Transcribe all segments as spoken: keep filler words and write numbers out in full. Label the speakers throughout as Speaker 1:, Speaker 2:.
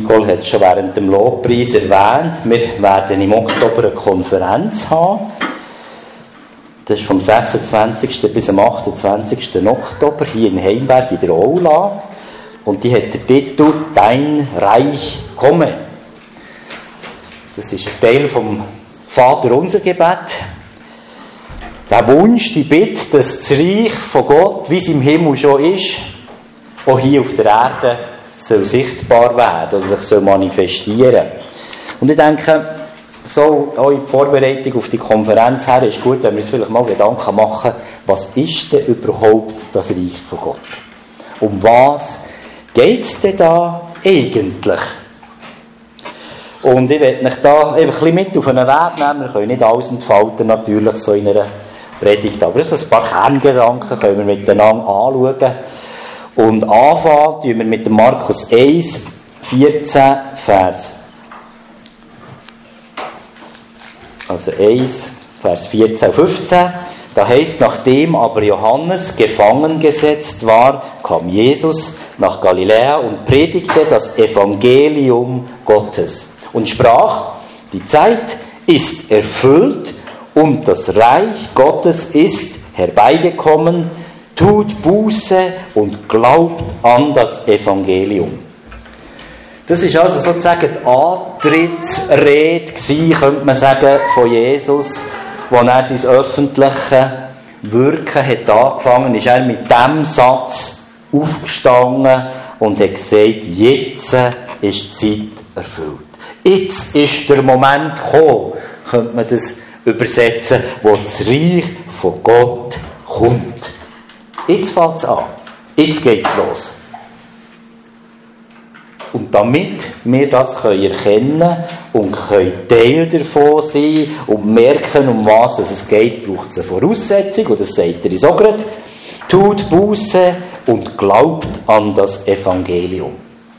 Speaker 1: Nicole hat es schon während dem Lobpreis erwähnt. Wir werden im Oktober eine Konferenz haben. Das ist vom sechsundzwanzigsten bis am achtundzwanzigsten Oktober hier in Heimberg in der Aula. Und die hat den Titel «Dein Reich komme». Das ist ein Teil vom Vaterunser Gebet. Der Wunsch, die Bitte, dass das Reich von Gott, wie es im Himmel schon ist, auch hier auf der Erde soll sichtbar werden oder sich soll manifestieren. Und ich denke, so auch in Vorbereitung auf die Konferenz her ist gut, wenn wir uns vielleicht mal Gedanken machen, was ist denn überhaupt das Reich von Gott? Um was geht es denn da eigentlich? Und ich werde euch da einfach ein bisschen mit auf einen Weg nehmen. Wir können nicht alles entfalten, natürlich, so in einer Predigt. Aber so ein paar Kerngedanken können wir miteinander anschauen. Und anfangen tun wir mit dem Markus eins, vierzehn Vers. Also eins, Vers vierzehn und fünfzehn. Da heißt, nachdem aber Johannes gefangen gesetzt war, kam Jesus nach Galiläa und predigte das Evangelium Gottes und sprach, die Zeit ist erfüllt und das Reich Gottes ist herbeigekommen, tut Buße und glaubt an das Evangelium. Das ist also sozusagen die Antrittsrede gewesen, könnte man sagen, von Jesus, wo er sein öffentliches Wirken hat angefangen, ist er mit diesem Satz aufgestanden und hat gesagt, jetzt ist die Zeit erfüllt. Jetzt ist der Moment gekommen, könnte man das übersetzen, wo das Reich von Gott kommt. Jetzt fängt es an. Jetzt geht es los. Und damit wir das erkennen können und können Teil davon sein und merken, um was es geht, braucht es eine Voraussetzung. Und das sagt er uns auch gerade. Tut Buße und glaubt an das Evangelium.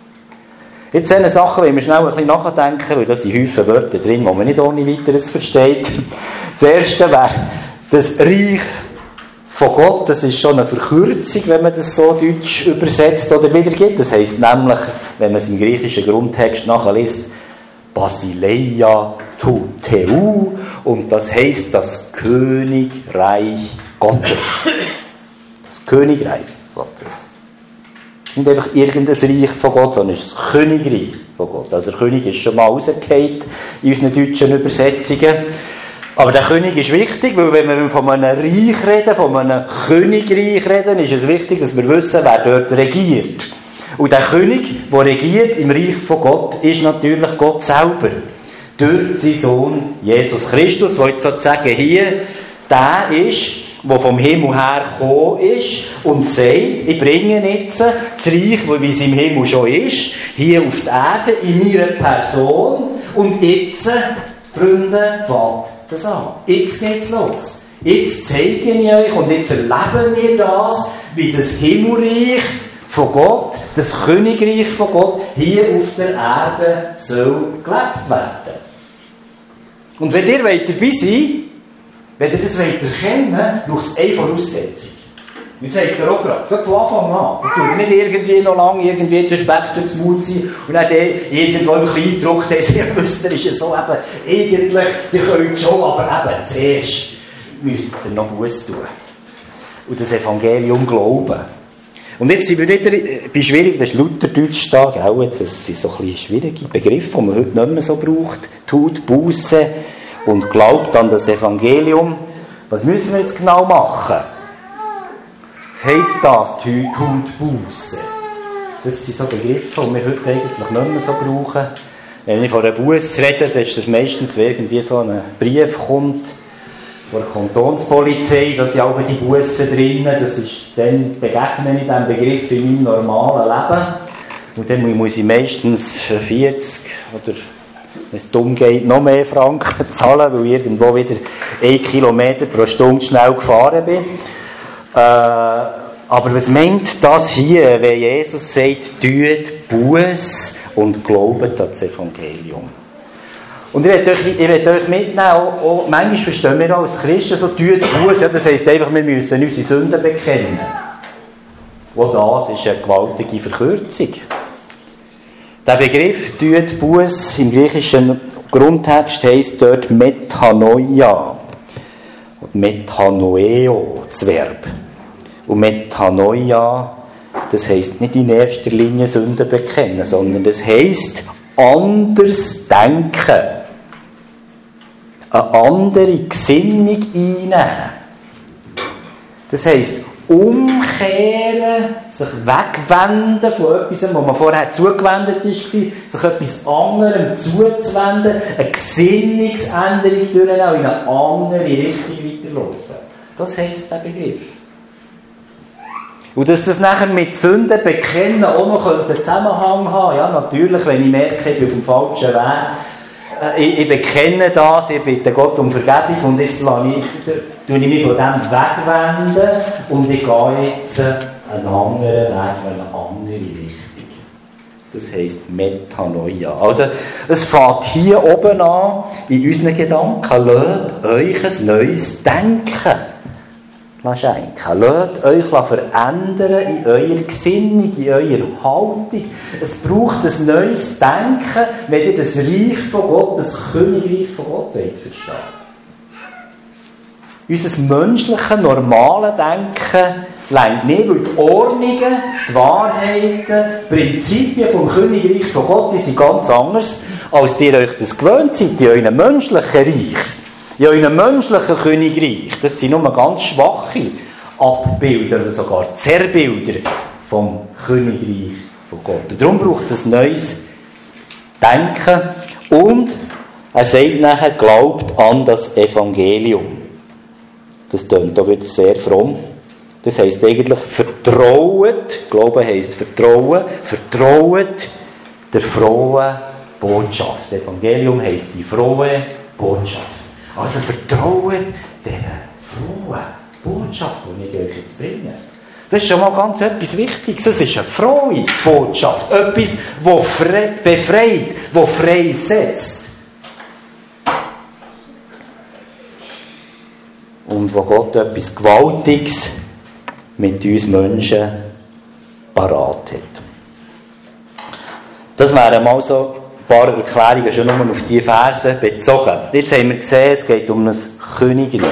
Speaker 1: Jetzt sind Sachen, wenn wir schnell ein bisschen nachdenken, weil da sind Häufen Wörter drin, die man nicht ohne weiteres versteht. Das erste wäre das Reich von Gott, das ist schon eine Verkürzung, wenn man das so deutsch übersetzt oder wiedergibt. Das heisst nämlich, wenn man es im griechischen Grundtext nachliest, Basileia tu Theu, und das heisst das Königreich Gottes. Das Königreich Gottes. Nicht einfach irgendein Reich von Gott, sondern es ist das Königreich von Gott. Also der König ist schon mal rausgefallen in unseren deutschen Übersetzungen. Aber der König ist wichtig, weil wenn wir von einem Reich reden, von einem Königreich reden, ist es wichtig, dass wir wissen, wer dort regiert. Und der König, der regiert im Reich von Gott, ist natürlich Gott selber. Durch seinen Sohn Jesus Christus, der jetzt sozusagen hier der ist, der vom Himmel her gekommen ist und sagt, ich bringe jetzt das Reich, wie es im Himmel schon ist, hier auf die Erde, in meiner Person. Und jetzt, Freunde, fängt das an. Jetzt geht's los. Jetzt zeige ich euch und jetzt erleben wir das, wie das Himmelreich von Gott, das Königreich von Gott, hier auf der Erde soll gelebt werden. Und wenn ihr dabei sein wollt, wenn ihr das erkennen wollt, braucht es eine Voraussetzung. Wir sagen ja auch gerade, gerade von Anfang an. Wir tun nicht irgendwie noch lange irgendwie durch Speck durchs Mund ziehen und dann irgendwo ein bisschen eindruckt, dass ihr wisst, ist ja so eben, eigentlich, ihr könnt schon, aber eben zuerst müsst ihr noch Buße tun. Und das Evangelium glauben. Und jetzt sind wir wieder bei schwierig, das ist Lutherdeutsch da, gell? Das sind so ein bisschen schwierige Begriffe, die man heute nicht mehr so braucht. Tut Buße und glaubt an das Evangelium. Was müssen wir jetzt genau machen? Was heisst das, tut Buße? Das sind so Begriffe, die wir heute eigentlich nicht mehr so brauchen. Wenn ich von einer Buße rede, dann ist das meistens, wenn irgendwie so ein Brief kommt von der Kantonspolizei, da sind auch die Bussen drin. Das ist, dann begegne ich diesem Begriff in meinem normalen Leben. Und dann muss ich meistens vierzig oder, wenn es dumm geht, noch mehr Franken zahlen, weil ich irgendwo wieder ein Kilometer pro Stunde schnell gefahren bin. Äh, aber was meint das hier, wenn Jesus sagt, tut Buße und glaubt an das Evangelium? Und ich werde euch, ich werde euch mitnehmen, auch, auch, manchmal verstehen wir als Christen so, tut Buße, ja, das heisst einfach, wir müssen unsere Sünden bekennen. Auch das ist eine gewaltige Verkürzung. Der Begriff tut Buß im griechischen Grundtext heisst dort Metanoia. Und Metanoeo, das Verb. Und Metanoia, das heisst nicht in erster Linie Sünden bekennen, sondern das heisst anders denken. Eine andere Gesinnung einnehmen. Das heisst, umkehren, sich wegwenden von etwas, wo man vorher zugewendet war, sich etwas anderem zuzuwenden, eine Gesinnungsänderung durchnehmen und in eine andere Richtung weiterlaufen. Das heisst der Begriff. Und dass das nachher mit Sünden bekennen auch noch einen Zusammenhang haben, ja natürlich, wenn ich merke, ich bin auf dem falschen Weg, ich, ich bekenne das, ich bitte Gott um Vergebung und jetzt lasse ich, jetzt, tue ich mich von dem wegwenden und ich gehe jetzt einen anderen Weg, eine andere Richtung. Das heisst Metanoia. Also, es fängt hier oben an, in unseren Gedanken. Lasst euch ein neues Denken schenken. Lasst euch verändern in eurer Gesinnung, in eurer Haltung. Es braucht ein neues Denken, wenn ihr das Reich von Gott, das Königreich von Gott wollt verstehen. Unser menschliches, normales Denken reicht nicht, weil die Ordnungen, die Wahrheiten, die Prinzipien vom Königreich von Gott, die sind ganz anders, als ihr euch das gewöhnt seid in eurem menschlichen Reich. In eurem menschlichen Königreich. Das sind nur ganz schwache Abbilder oder sogar Zerrbilder vom Königreich von Gott. Und darum braucht es ein neues Denken. Und er sagt nachher, glaubt an das Evangelium. Das klingt da wieder sehr fromm. Das heisst eigentlich, vertraut, Glauben heisst Vertrauen, vertraut der frohen Botschaft. Das Evangelium heisst die frohe Botschaft. Also vertraut dieser frohen Botschaft, die ich euch jetzt bringe. Das ist schon mal ganz etwas Wichtiges. Es ist eine frohe Botschaft. Etwas, das frei, befreit, das freisetzt. Und wo Gott etwas Gewaltiges mit uns Menschen parat hat. Das wären mal so ein paar Erklärungen schon nur auf diese Verse bezogen. Jetzt haben wir gesehen, es geht um ein Königreich.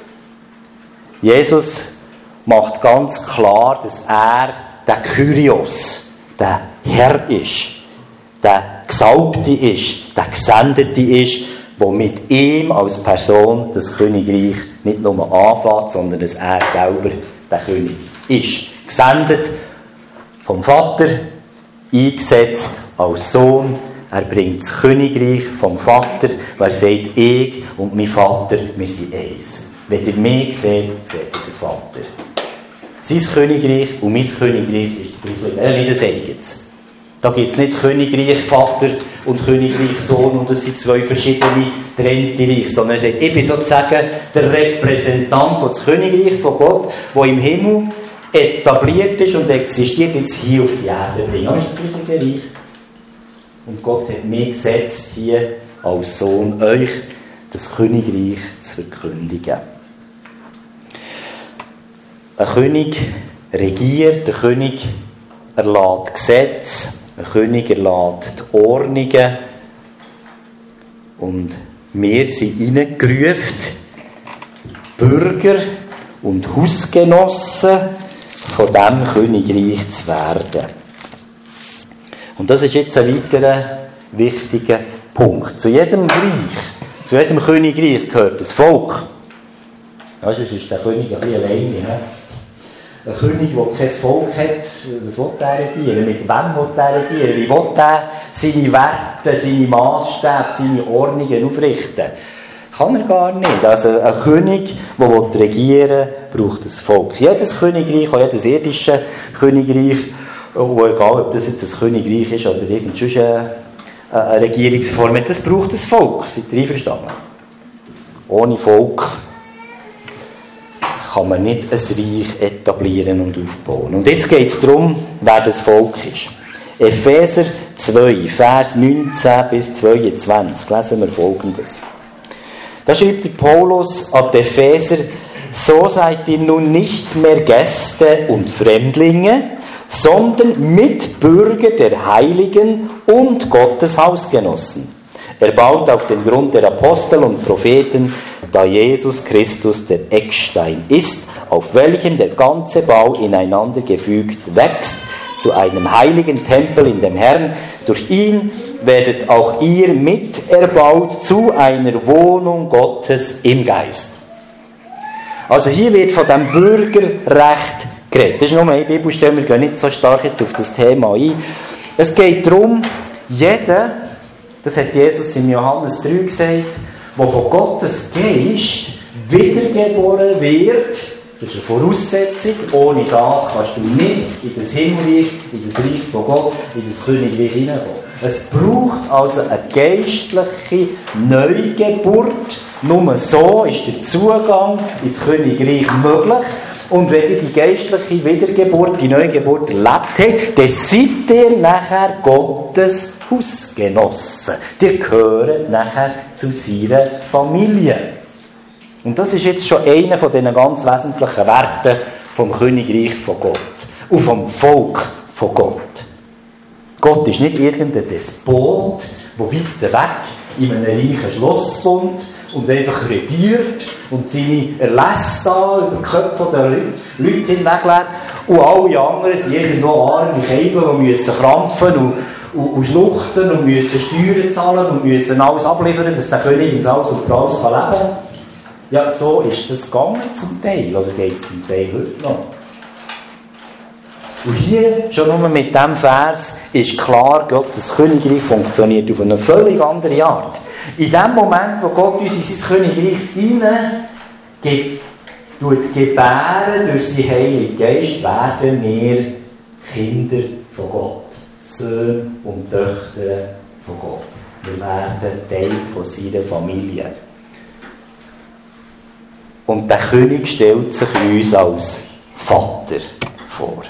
Speaker 1: Jesus macht ganz klar, dass er der Kyrios, der Herr ist, der Gesalbte ist, der Gesendete ist, der mit ihm als Person das Königreich nicht nur anfängt, sondern dass er selber der König ist. Gesendet vom Vater, eingesetzt als Sohn. Er bringt das Königreich vom Vater, weil er sagt, ich und mein Vater, wir sind eins. Wenn ihr mich seht, seht ihr den Vater. Sein Königreich und mein Königreich ist das gleiche, äh, nicht ein eigenes. Da gibt es nicht Königreich Vater und Königreich Sohn und das sind zwei verschiedene getrennte Reiche, sondern er sagt, ich bin sozusagen der Repräsentant des Königreich von Gott, der im Himmel etabliert ist und existiert, jetzt hier auf die Erde bringt. Das ist das gleiche Reich. Und Gott hat mich gesetzt, hier als Sohn euch das Königreich zu verkündigen. Ein König regiert, der König erlässt Gesetze, ein König erlässt die Ordnungen und wir sind hineingerufen, Bürger und Hausgenossen von diesem Königreich zu werden. Und das ist jetzt ein weiterer wichtiger Punkt. Zu jedem Reich, zu jedem Königreich gehört das Volk. Ja, sonst ist der König ein bisschen alleine. Ne? Ein König, der kein Volk hat, was will er regieren? Mit wem will er regieren? Wie will er seine Werte, seine Maßstäbe, seine Ordnungen aufrichten? Kann er gar nicht. Also ein König, der regieren will, braucht ein Volk. Jedes Königreich, auch jedes irdische Königreich, wo egal, ob das jetzt ein Königreich ist oder irgendeine eine Regierungsform, das braucht ein Volk. Seid ihr einverstanden? Ohne Volk kann man nicht ein Reich etablieren und aufbauen. Und jetzt geht es darum, wer das Volk ist. Epheser zwei, Vers neunzehn bis zweiundzwanzig, lesen wir Folgendes. Da schreibt der Paulus an die Epheser, so seid ihr nun nicht mehr Gäste und Fremdlinge, sondern Mitbürger der Heiligen und Gottes Hausgenossen. Er baut auf den Grund der Apostel und Propheten, da Jesus Christus der Eckstein ist, auf welchem der ganze Bau ineinander gefügt wächst, zu einem heiligen Tempel in dem Herrn. Durch ihn werdet auch ihr miterbaut zu einer Wohnung Gottes im Geist. Also hier wird von dem Bürgerrecht geredet. Das ist nur eine Bibelstelle, wir gehen nicht so stark jetzt auf das Thema ein. Es geht darum, jeder, das hat Jesus in Johannes drei gesagt, der von Gottes Geist wiedergeboren wird, das ist eine Voraussetzung, ohne das kannst du nicht in das Himmelreich, in das Reich von Gott, in das Königreich hineinkommen. Es braucht also eine geistliche Neugeburt. Nur so ist der Zugang ins Königreich möglich. Und wenn ihr die geistliche Wiedergeburt, die Neugeburt erlebt habt, dann seid ihr nachher Gottes Hausgenossen. Ihr gehört nachher zu seiner Familie. Und das ist jetzt schon einer von diesen ganz wesentlichen Werten vom Königreich von Gott und vom Volk von Gott. Gott ist nicht irgendein Despot, der weiter weg in einem reichen Schloss wohnt und einfach regiert und seine Erlässe da über die Köpfe der Leute hinweglässt und alle anderen sind irgendwo arme Käfer, die müssen krampfen und, und, und schluchzen und müssen Steuern zahlen und müssen alles abliefern, dass der König ins Haus und raus kann leben. Ja, so ist das gegangen zum Teil, oder geht es zum Teil heute noch. Und hier, schon nur mit diesem Vers, ist klar, Gottes Königreich funktioniert auf eine völlig andere Art. In dem Moment, wo Gott uns in sein Königreich hinein gebären durch seinen Heiligen Geist, werden wir Kinder von Gott, Söhne und Töchter von Gott. Wir werden Teil von seiner Familie. Und der König stellt sich uns als Vater vor.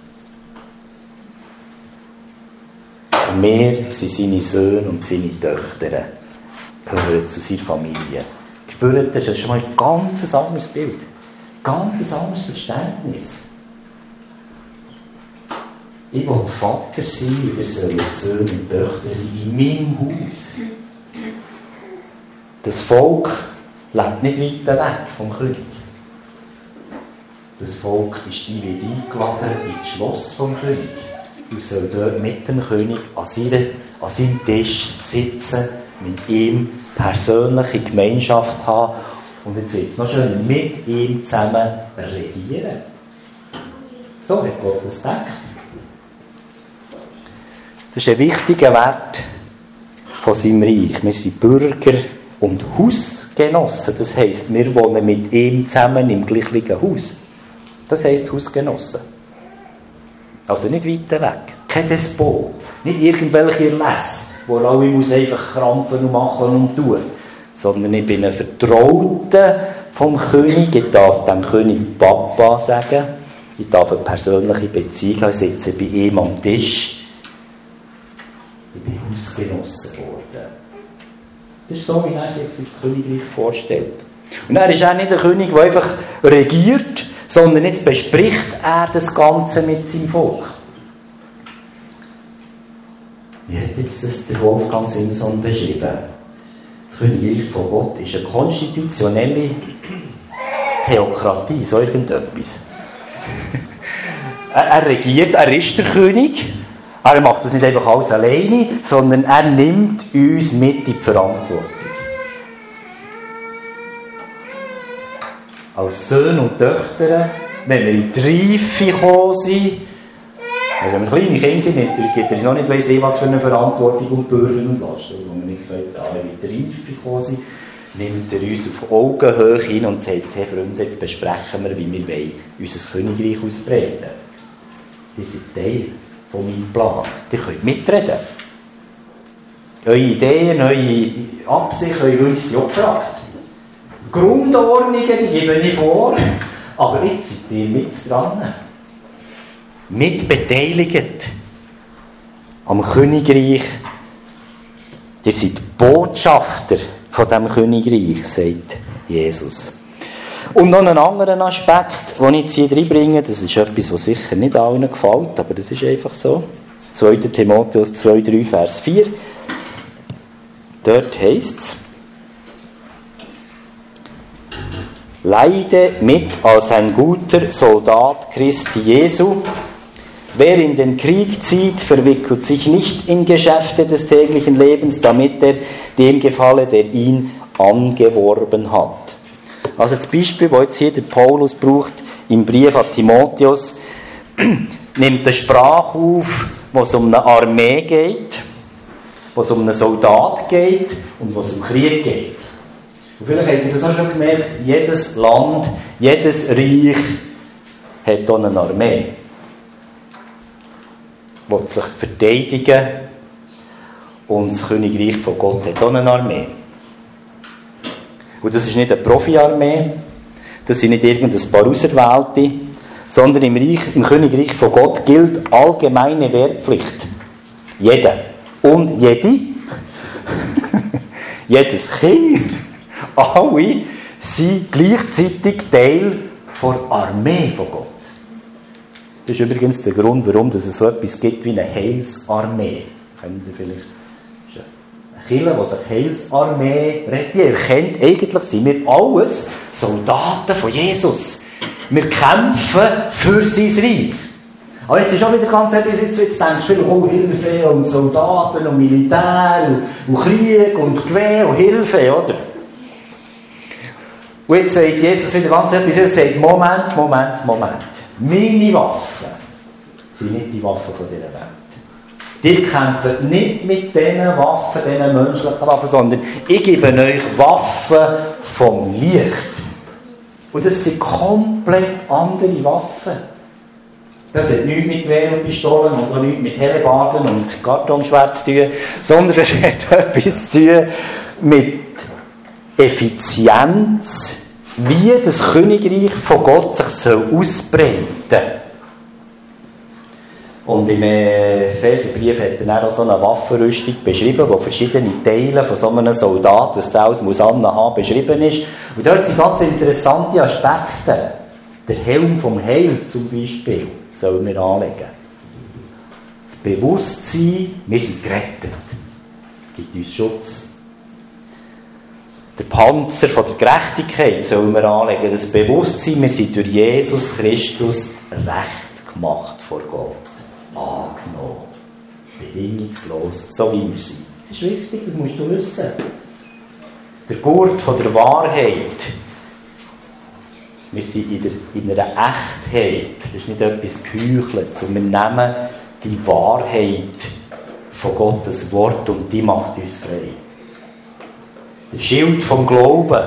Speaker 1: Und wir sind seine Söhne und seine Töchter, gehören zu seiner Familie. Spürt, das ist schon mal ein ganz anderes Bild. Ganz anderes Verständnis. Ich will Vater sein, und ihr sollt Söhne und Töchter sein in meinem Haus. Das Volk lebt nicht weit weg vom König. Das Volk ist die wird eingeladen ins Schloss vom König. Du sollst dort mit dem König an, seine, an seinem Tisch sitzen, mit ihm persönliche Gemeinschaft haben und jetzt wird es noch schön mit ihm zusammen regieren. So hat Gott das gedacht. Das ist ein wichtiger Wert von seinem Reich. Wir sind Bürger und Hausgenossen. Das heisst, wir wohnen mit ihm zusammen im gleichen Haus. Das heisst Hausgenossen. Also nicht weiter weg. Kein Despot. Nicht irgendwelche Erlässe, wo alle muss einfach krampfen und machen und tun. Sondern ich bin ein Vertrauter vom König. Ich darf dem König Papa sagen. Ich darf eine persönliche Beziehung haben. Ich sitze bei ihm am Tisch. Ich bin Hausgenossen geworden. Das ist so, wie er sich das Königreich vorstellt. Und er ist auch nicht ein König, der einfach regiert, sondern jetzt bespricht er das Ganze mit seinem Volk. Wie hat jetzt das der Wolfgang Simson beschrieben? Das Königreich von Gott ist eine konstitutionelle Theokratie, so irgendetwas. er, er regiert, er ist der König. Er macht das nicht einfach alles alleine, sondern er nimmt uns mit in die Verantwortung. Als Söhne und Töchter, wenn wir in die Reife gekommen sind, also wenn wir kleine Kinder sind, gibt es noch nicht weiss, was für eine Verantwortung und Bürden und Lasten. Wenn wir nicht können, alle in die Reife gekommen sind, nimmt er uns auf Augenhöhe hin und sagt, hey Freunde, jetzt besprechen wir, wie wir wollen, unser Königreich ausbreiten. Ihr seid Teil von meinem Plan. Ihr könnt mitreden. Eure Ideen, eure Absichten, eure Wünsche sind auch gefragt. Grundordnungen, die gebe ich vor, aber jetzt seid ihr mit dran. Mitbeteiligt am Königreich. Ihr seid Botschafter von diesem Königreich, sagt Jesus. Und noch einen anderen Aspekt, den ich jetzt hier reinbringe, das ist etwas, was sicher nicht allen gefällt, aber das ist einfach so. zweiter Timotheus zwei, drei, Vers vier. Dort heisst es: Leide mit als ein guter Soldat Christi Jesu. Wer in den Krieg zieht, verwickelt sich nicht in Geschäfte des täglichen Lebens, damit er dem gefalle, der ihn angeworben hat. Also das Beispiel, das jetzt hier der Paulus braucht, im Brief an Timotheus, nimmt eine Sprache auf, wo es um eine Armee geht, wo es um einen Soldat geht und wo es um Krieg geht. Und vielleicht habt ihr das auch schon gemerkt, jedes Land, jedes Reich hat auch eine Armee. Will sich verteidigen, und das Königreich von Gott hat auch eine Armee. Und das ist nicht eine Profi-Armee, das sind nicht irgendein paar Auserwählte, sondern im, Reich, im Königreich von Gott gilt allgemeine Wehrpflicht. Jeder und jede, jedes Kind, alle sind gleichzeitig Teil der Armee von Gott. Das ist übrigens der Grund, warum es so etwas gibt wie eine Heilsarmee. Kennt ihr vielleicht? Das ist eine Kirche, die sich Heilsarmee redet. Die erkennt, eigentlich sind wir alles Soldaten von Jesus. Wir kämpfen für sein Reich. Aber jetzt ist auch wieder ganz etwas, jetzt, jetzt denkst du, oh, Hilfe und Soldaten und Militär und, und Krieg und Gewehr und Hilfe, oder? Und jetzt sagt Jesus wieder ganz etwas, er sagt, Moment, Moment, Moment. Meine Waffen sind nicht die Waffen von dieser Welt. Ihr kämpft nicht mit diesen Waffen, diesen menschlichen Waffen, sondern ich gebe euch Waffen vom Licht. Und das sind komplett andere Waffen. Das hat nichts mit Wehr und Pistolen und auch nichts mit Hellebarden und Kartonschwert zu tun, sondern es hat etwas zu tun mit Effizienz, wie das Königreich von Gott sich soll ausbreiten soll. Und im Epheserbrief hat er dann auch so eine Waffenrüstung beschrieben, wo verschiedene Teile von so einem Soldat, was der alles muss anhaben, beschrieben ist. Und dort sind ganz interessante Aspekte. Der Helm vom Heil zum Beispiel sollen wir anlegen. Das Bewusstsein, wir sind gerettet, gibt uns Schutz. Der Panzer von der Gerechtigkeit sollen wir anlegen. Das Bewusstsein, wir sind durch Jesus Christus recht gemacht vor Gott. Angenommen. Bedingungslos, so wie wir sind. Das ist wichtig, das musst du wissen. Der Gurt von der Wahrheit. Wir sind in, der, in einer Echtheit. Das ist nicht etwas Geheucheltes. Und wir nehmen die Wahrheit von Gottes Wort und die macht uns frei. Der Schild vom Glauben.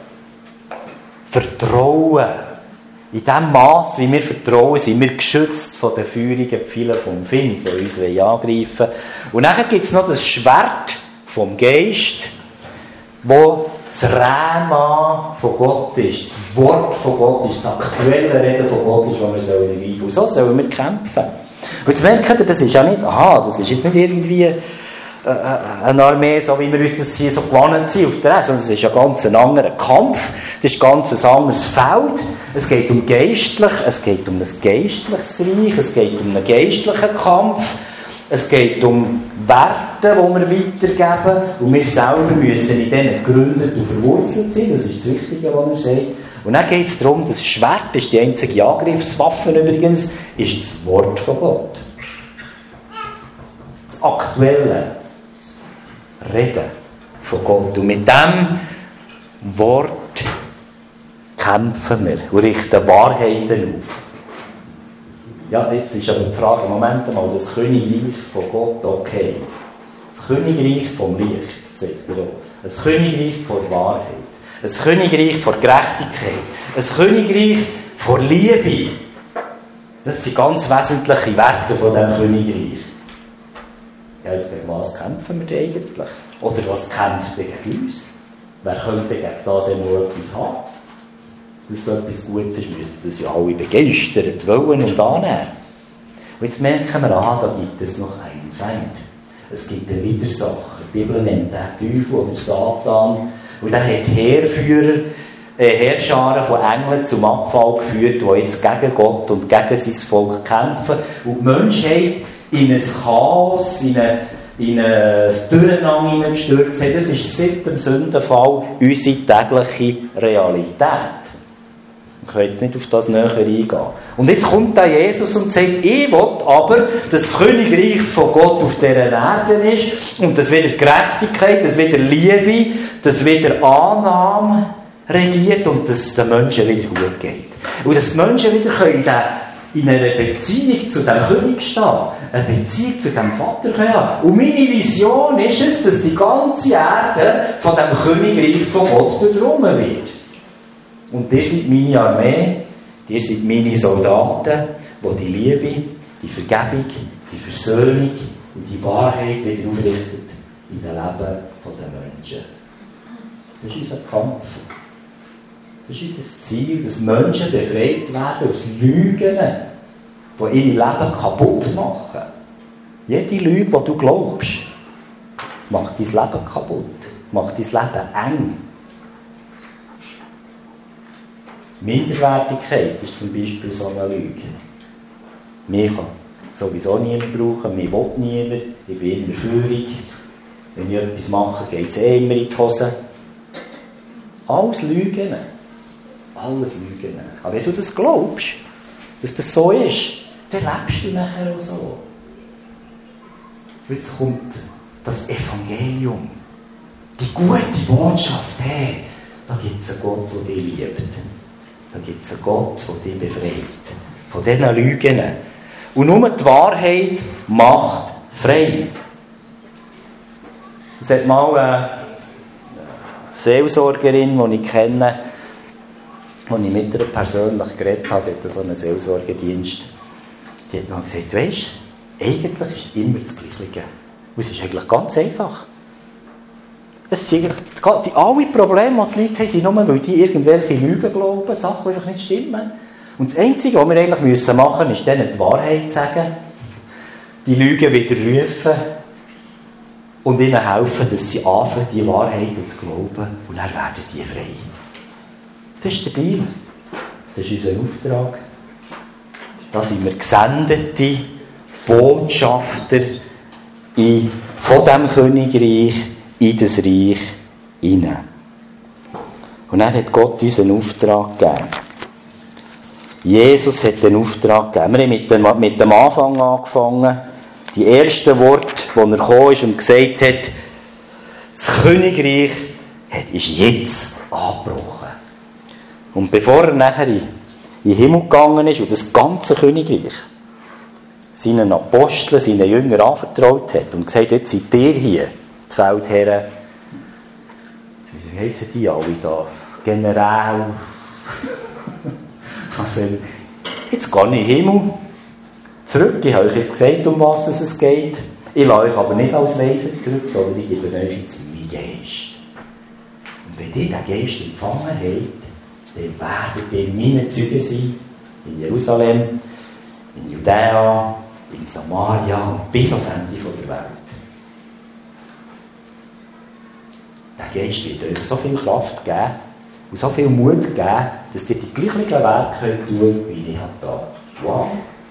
Speaker 1: Vertrauen. In dem Maß, wie wir vertrauen, sind wir geschützt von den feurigen Pfeilen vom Feind, die uns angreifen wollen. Und dann gibt es noch das Schwert vom Geist, wo das Rhema von Gott ist, das Wort von Gott ist, das aktuelle Reden von Gott ist, das wir sollen ergreifen. Und so sollen wir kämpfen. Und jetzt merkt ihr, das ist ja nicht, aha, das ist jetzt nicht irgendwie eine Armee, so wie wir uns das hier so gewohnt sind auf der Rest, sondern es ist ein ganz anderer Kampf, das ist ein ganz anderes Feld, es geht um geistlich, es geht um ein geistliches Reich, es geht um einen geistlichen Kampf, es geht um Werte, die wir weitergeben, und wir selber müssen in denen gegründet und verwurzelt sein, das ist das Wichtige, was er sagt. Und dann geht es darum, das Schwert ist die einzige Angriffswaffe übrigens, ist das Wort von Gott. Das aktuelle Reden von Gott. Und mit diesem Wort kämpfen wir und richten Wahrheiten auf. Ja, jetzt ist aber die Frage, Moment mal, das Königreich von Gott, okay. Das Königreich vom Licht, sagt er auch. Das Königreich vor Wahrheit. Das Königreich vor Gerechtigkeit. Das Königreich vor Liebe. Das sind ganz wesentliche Werte von diesem Königreich. Ja, jetzt gegen was kämpfen wir denn eigentlich? Oder was kämpft gegen uns? Wer könnte gegen das einmal etwas haben? Dass so etwas Gutes ist, müssten das ja alle begeistert wollen und annehmen. Und jetzt merken wir, aha, da gibt es noch einen Feind. Es gibt einen Widersacher. Die Bibel nennt den Teufel oder Satan. Und der hat Heerführer, Heerscharen von Engeln zum Abfall geführt, die jetzt gegen Gott und gegen sein Volk kämpfen. Und die Menschheit in ein Chaos, in ein, in ein Durcheinander hineingestürzt hat. Das ist seit dem Sündenfall unsere tägliche Realität. Ich kann jetzt nicht auf das näher eingehen. Und jetzt kommt da Jesus und sagt, ich will aber, dass das Königreich von Gott auf dieser Erde ist und dass wieder Gerechtigkeit, dass wieder Liebe, dass wieder Annahme regiert und dass es den Menschen wieder gut geht. Und dass die Menschen wieder können in einer Beziehung zu dem König stehen, eine Beziehung zu dem Vater können haben. Und meine Vision ist es, dass die ganze Erde von dem Königreich von Gott durchdrungen wird. Und ihr seid meine Armee, ihr seid meine Soldaten, die die Liebe, die Vergebung, die Versöhnung und die Wahrheit wieder aufrichtet in den Leben der Menschen. Das ist unser Kampf. Das ist unser Ziel, dass Menschen befreit werden aus Lügen, die ihre Leben kaputt machen. Jede Lüge, die du glaubst, macht dein Leben kaputt, macht dein Leben eng. Minderwertigkeit ist zum Beispiel so eine Lüge. Mich kann sowieso niemand brauchen, mich will niemand, ich bin immer führig. Wenn ich etwas mache, geht es eh immer in die Hose. Alles Lügen. Alles Lügen. Aber wenn du das glaubst, dass das so ist, dann lebst du nachher auch so. Jetzt kommt das Evangelium. Die gute Botschaft, hey, da gibt es einen Gott, der dich liebt. Da gibt es einen Gott, der dich befreit. Von diesen Lügen. Und nur die Wahrheit macht frei. Es hat mal eine Seelsorgerin, die ich kenne, als ich mit ihr persönlich geredet habe, die hat so einen Seelsorgedienst, die hat dann gesagt, weisst, eigentlich ist es immer das Gleiche. Und es ist eigentlich ganz einfach. Es sind eigentlich die, alle Probleme, die die Leute haben, sind nur, weil die irgendwelche Lügen glauben, Sachen, die einfach nicht stimmen. Und das Einzige, was wir eigentlich müssen machen müssen, ist denen die Wahrheit sagen, die Lügen widerrufen und ihnen helfen, dass sie anfangen, die Wahrheit zu glauben, und dann werden die frei. Das ist der Deal. Das ist unser Auftrag. Da sind wir gesendete Botschafter in, von diesem Königreich in das Reich hinein. Und dann hat Gott uns einen Auftrag gegeben. Jesus hat einen Auftrag gegeben. Wir haben mit dem, mit dem Anfang angefangen. Die ersten Worte, wo er gekommen ist und gesagt hat, das Königreich ist jetzt angebrochen. Und bevor er nachher in den Himmel gegangen ist und das ganze Königreich seinen Aposteln, seinen Jüngern anvertraut hat und gesagt, jetzt seid ihr hier, die Feldherren, wie heissen die alle da? General. Also, jetzt gehe ich in den Himmel zurück. Ich habe euch jetzt gesagt, um was es geht. Ich lasse euch aber nicht als Weisen zurück, sondern ich gebe euch jetzt meinen Geist. Und wenn ihr den Geist empfangen habt, dann werdet ihr meine Zeugen sein, in Jerusalem, in Judäa, in Samaria und bis ans Ende der Welt. Der Geist wird euch so viel Kraft geben und so viel Mut geben, dass ihr die gleichen Werke könnt tun, wie ich da. Wow!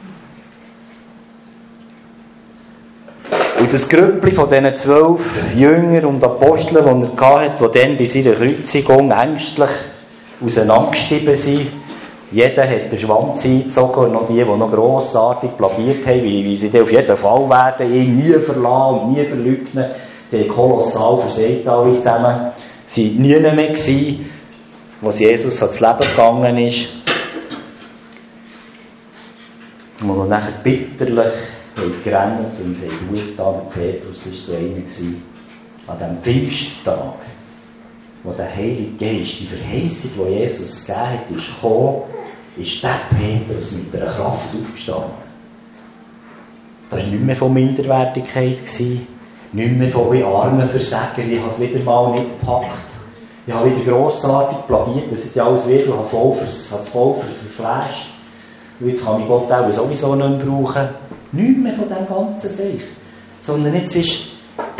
Speaker 1: Und das Grüppli von diesen zwölf Jüngern und Aposteln, die er hatte, die dann bei seiner Kreuzigung ängstlich auseinandergestiegen sind. Jeder hat den Schwanz eingezogen und noch die, die noch grossartig plagiert haben, wie, wie sie dann auf jeden Fall werden, ihn nie verlassen und nie verleugnen. Die haben kolossal versagt alle zusammen. Sie waren nie mehr gewesen, als Jesus ans Leben gegangen ist. Und wo nachher bitterlich haben gerannt und haben Buße getan. Petrus war so einer gewesen. An diesem Pfingsttag, wo der Heilige Geist, die Verheißung, die Jesus gegeben hat, ist gekommen, ist der Petrus mit einer Kraft aufgestanden. Das war nicht mehr von Minderwertigkeit, nicht mehr von armen Versager, ich habe es wieder mal nicht gepackt. Ich habe wieder grossartig plagiert, das hat ja alles wieder, ich habe es voll, voll verflasht. Und jetzt kann ich Gott auch sowieso nicht mehr brauchen. Nicht mehr von dem ganzen Sicht. Sondern jetzt ist der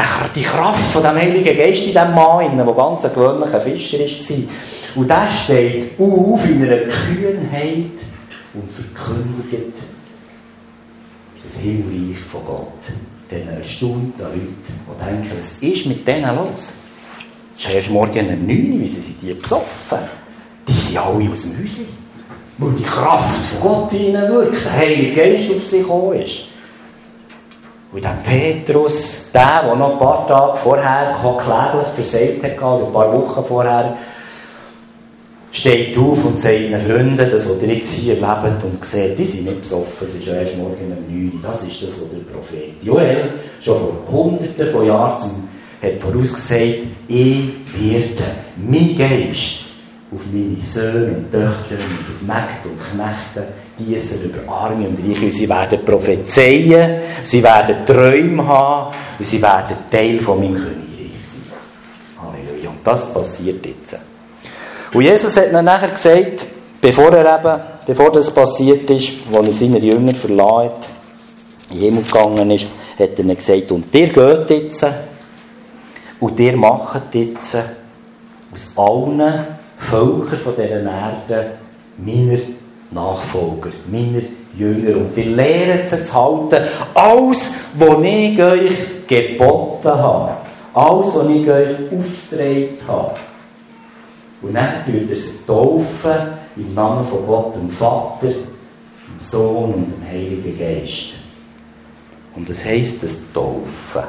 Speaker 1: die Kraft von dem Heiligen Geist in diesem Mann, der ganz ein gewöhnlicher Fischer war. Und der steht auf in einer Kühnheit und verkündigt das Himmelreich von Gott. Den erstaunten Leuten, die denken, was ist mit denen los? Es ist erst morgen um neun Uhr, wie sind die besoffen? Die sind alle aus dem Häuschen. Weil die Kraft von Gott in ihnen wirkt, der Heilige Geist auf sie gekommen ist. Und dann Petrus, der, der noch ein paar Tage vorher kläglich versagt hat, oder ein paar Wochen vorher, steht auf und sagt ihren Freunden, das, was ihr jetzt hier lebt und seht, die sind nicht besoffen, es ist erst morgen um neun Uhr. Das ist das, was der Prophet Joel schon vor Hunderten von Jahren hat vorausgesagt, ich werde mein Geist auf meine Söhne und Töchter und auf Mägde und Knechte gießen über Arme und Reiche. Und sie werden prophezeien, sie werden Träume haben und sie werden Teil von meinem Königreich sein. Halleluja. Und das passiert jetzt. Und Jesus hat dann nachher gesagt, bevor er eben, bevor das passiert ist, als er seine Jünger verlassen hat, in den Himmel gegangen ist, hat er dann gesagt, und ihr geht jetzt und ihr macht jetzt aus allen Völkern von dieser Erde meiner Nachfolger, meiner Jünger. Und wir lernen sie zu halten, alles, was ich euch geboten habe, alles, was ich euch aufgetragen habe. Und dann tut er sie taufen im Namen von Gott, dem Vater, dem Sohn und dem Heiligen Geist. Und das heisst das Taufen.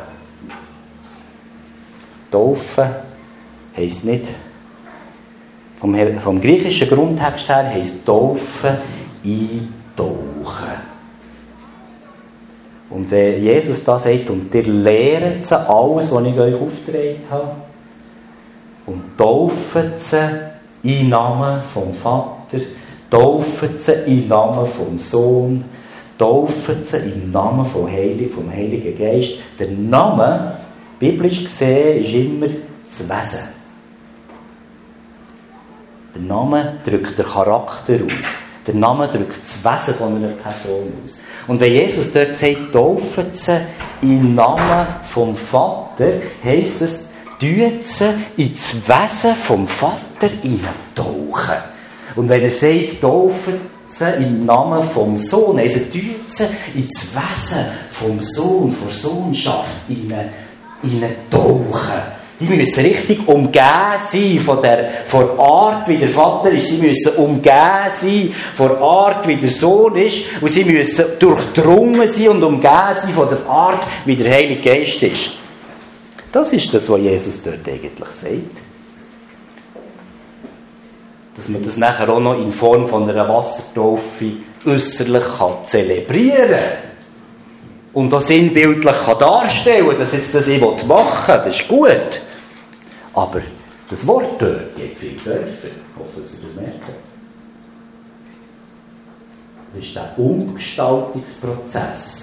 Speaker 1: Taufen heisst nicht, vom, vom griechischen Grundtext her heisst Taufen eintauchen. Und wenn Jesus da sagt, und ihr lehrt sie alles, was ich euch aufgetragen habe, und taufen sie im Namen vom Vater, taufen sie im Namen vom Sohn, taufen sie im Namen vom Heiligen, vom Heiligen Geist. Der Name, biblisch gesehen, ist immer das Wesen. Der Name drückt den Charakter aus. Der Name drückt das Wesen von einer Person aus. Und wenn Jesus dort sagt, taufen sie im Namen vom Vater, heisst es, tun sie ins Wesen vom Vater hineintauchen. Und wenn er sagt, taufen sie im Namen vom Sohn, also tun sie ins Wesen vom Sohn, von Sohnschaft hineintauchen. Die müssen richtig umgeben sein von der, von der Art, wie der Vater ist. Sie müssen umgeben sein von der Art, wie der Sohn ist. Und sie müssen durchdrungen sein und umgeben sein von der Art, wie der Heilige Geist ist. Das ist das, was Jesus dort eigentlich sagt. Dass man das nachher auch noch in Form von einer Wassertaufe äußerlich zelebrieren kann. Und auch sinnbildlich kann darstellen kann, dass jetzt das ich machen will. Das ist gut. Aber das Wort dort geht viel tiefer. Ich hoffe, dass ihr das merkt. Das ist der Umgestaltungsprozess.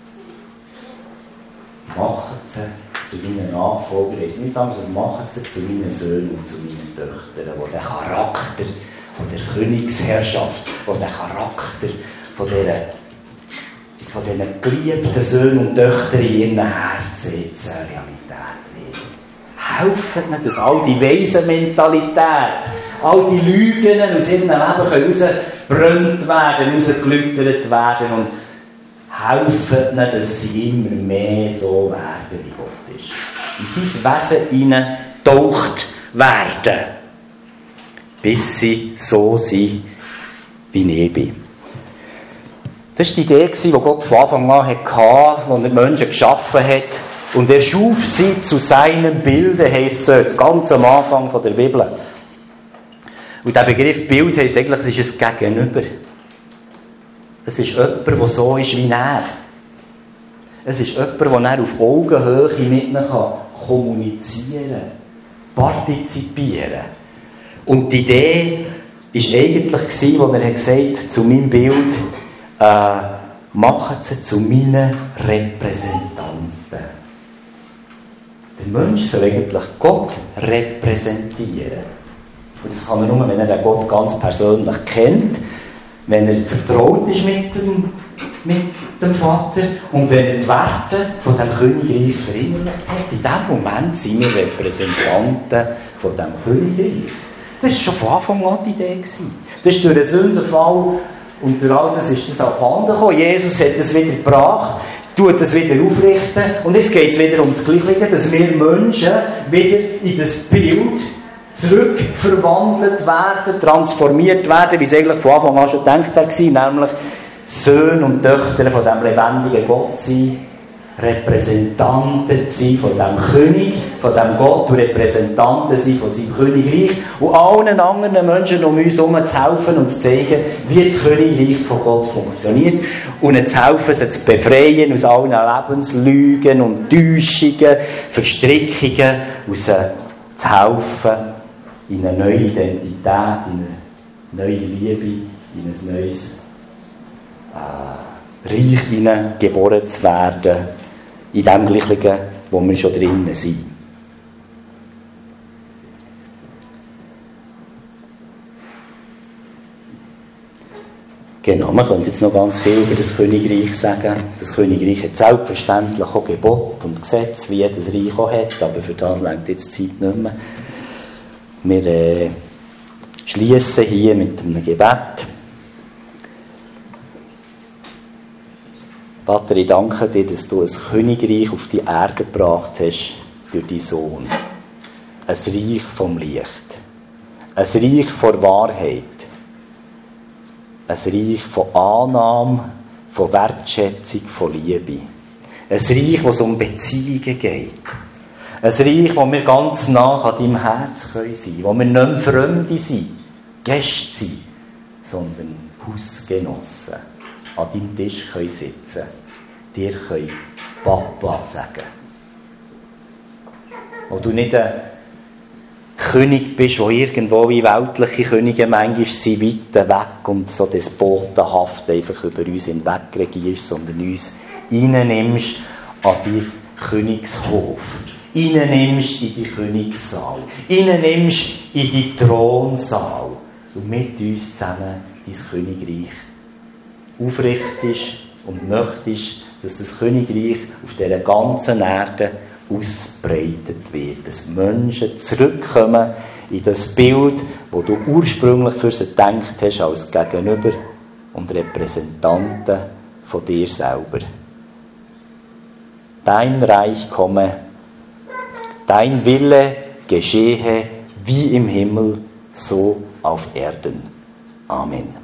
Speaker 1: Machen sie zu meinen Nachfolgern. Es ist nicht anders, als machen sie zu meinen Söhnen und zu meinen Töchtern, die den Charakter von der Königsherrschaft, die den Charakter von dieser von diesen geliebten Söhnen und Töchtern in ihren Herzen jetzt Realität wird. Helfen ihnen, dass all die Waisenmentalität, all die Lügen aus ihrem Leben herausgebrannt werden, herausgelüftert werden und helfen ihnen, dass sie immer mehr so werden, wie Gott ist. In sein Wesen hineintaucht werden, bis sie so sind, wie ich bin. Das war die Idee, die Gott von Anfang an hatte, als er die Menschen geschaffen hat. Und er schuf sie zu seinem Bilde, heisst es ganz am Anfang der Bibel. Und der Begriff Bild heisst eigentlich, es ist ein Gegenüber. Es ist jemand, der so ist wie er. Es ist jemand, der er auf Augenhöhe mit ihnen kommunizieren kann, partizipieren. Und die Idee war eigentlich, als er gesagt hat, zu meinem Bild, Äh, machen sie zu meinen Repräsentanten. Der Mensch soll eigentlich Gott repräsentieren. Und das kann er nur, wenn er den Gott ganz persönlich kennt, wenn er vertraut ist mit dem, mit dem Vater. Und wenn er die Werte von dem Königreich verinnerlicht hat, in dem Moment sind wir Repräsentanten von dem Königreich. Das war schon von Anfang an die Idee. Das ist durch den Sündenfall und durch all das ist das abhanden gekommen. Jesus hat es wieder gebracht, tut es wieder aufrichten. Und jetzt geht es wieder um das Gleiche, dass wir Menschen wieder in das Bild zurückverwandelt werden, transformiert werden, wie es eigentlich von Anfang an schon gedacht war, nämlich Söhne und Töchter von dem lebendigen Gott sein, Repräsentanten sein von dem König, von dem Gott und Repräsentanten sein von seinem Königreich und allen anderen Menschen um uns herum zu helfen und zu zeigen, wie das Königreich von Gott funktioniert und ihnen zu helfen, sie zu befreien aus allen Lebenslügen und Täuschungen, Verstrickungen und sie zu helfen, in eine neue Identität, in eine neue Liebe, in ein neues äh, Reich hinein geboren zu werden, in dem Gleichen, wo wir schon drinnen sind. Genau, man könnte jetzt noch ganz viel über das Königreich sagen. Das Königreich hat selbstverständlich auch Gebot und Gesetz, wie jedes Reich auch hat, aber für das reicht jetzt die Zeit nicht mehr. Wir äh, schließen hier mit einem Gebet. Vater, ich danke dir, dass du ein Königreich auf die Erde gebracht hast durch deinen Sohn. Ein Reich vom Licht. Ein Reich von Wahrheit. Ein Reich von Annahme, von Wertschätzung, von Liebe. Ein Reich, wo es um Beziehungen geht. Ein Reich, wo wir ganz nah an deinem Herz sein können, wo wir nicht mehr Fremde sind, Gäste sind, sondern Hausgenossen. An deinem Tisch können sitzen, dir können Papa sagen. Wo du nicht ein König bist, der irgendwo wie weltliche Könige manchmal sind, weit weg und so despotenhaft einfach über uns hinweg regierst, sondern uns reinnimmst an die Königshof, reinnimmst in die Königssaal, reinnimmst in die Thronsaal und mit uns zusammen dein Königreich aufrichtest und möchtest, dass das Königreich auf dieser ganzen Erde ausbreitet wird. Dass Menschen zurückkommen in das Bild, das du ursprünglich für sie gedacht hast, als Gegenüber und Repräsentanten von dir selber. Dein Reich komme, dein Wille geschehe wie im Himmel, so auf Erden. Amen.